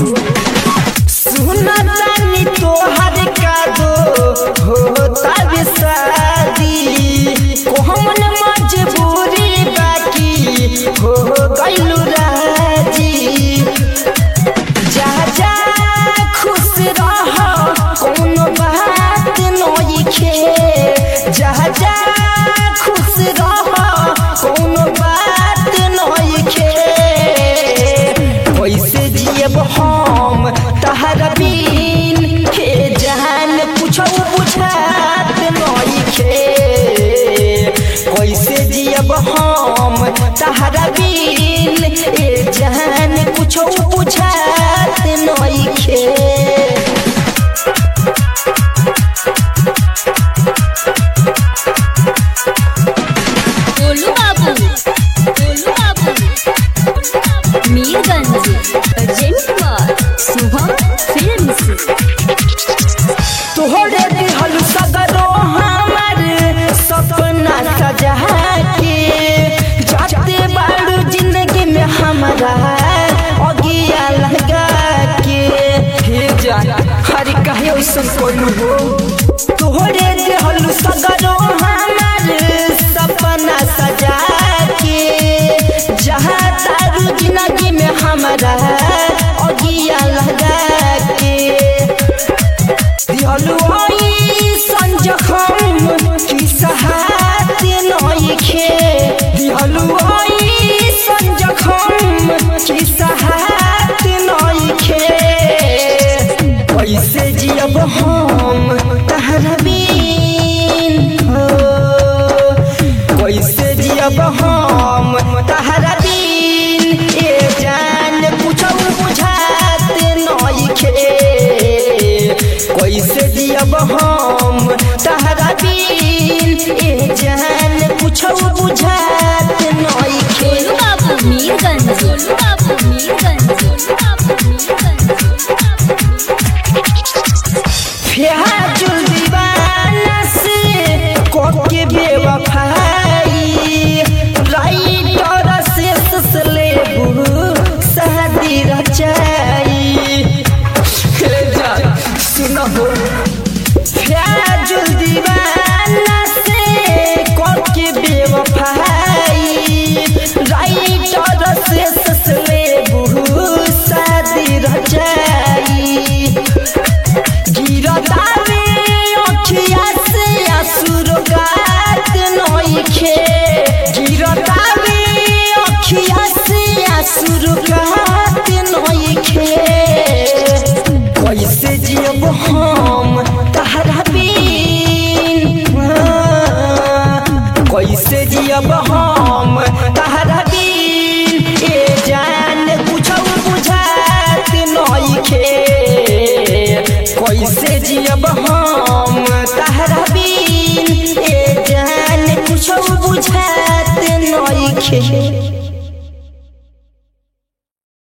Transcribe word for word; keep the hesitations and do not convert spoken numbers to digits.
सुना जानी तोहर का दो होता शादी कोहमन मजबूरी बाकी हो गइलू राजी जा जा खुश रह कोनो बात नइखे जा जा खुश रह कोनो बात नइखे कैसे जियब हम तहरा बिन हे जान कुछो बुझात नइखे कैसे जियब हम तहरा बिन ए जान कुछो बुझात नइखे गोलू बाबू गोलू बाबू मीरगंज अर्जेंटवा शुभम फिल्म्स तोहरे दिहल सगरो हमार सपना सजा के जाते बाड़ू जिंदगी में हमारा अगिया लगा के हे जान हर कहे ओइसन कोइलू हो तोहरे दिहल सगरो हमार सपना सजा के जहाँ तारू जिंदगी में हमारा अगिया लगा के दिहलु ओइसन जखम की सहात नइखे दिहलु ओइसन जखम की सहात नइखे कैसे जियब हम तहरा बिन हो कैसे जियब हम तहरा बिन ए जान कुछो बुझात नइखे कैसे जियब हम तहरा बिन ए जान कुछो बुझात नइखे गोलू बाबू मीरगंज गोलू बाबू मीरगंज गोलू बाबू मीरगंज फिहाजुल दीवाना से कोके बेवफाई राइटर से ससलेबू शादी रचाई हे जान सुनो फिहाजुल दीवाना से कोके बेवफाई राइटर से ससलेबू शादी रचाई गिरदावे अखिया से आसुरगात नइखे गिरदावे अखिया से आसुरगात नइखे कैसे जियब हम तहरा बिन कैसे जियब हम तहरा बिन ए जान कुछो बुझात नइखे कैसे जियब हम तहरा बिन ए जान कुछो बुझात नइखे।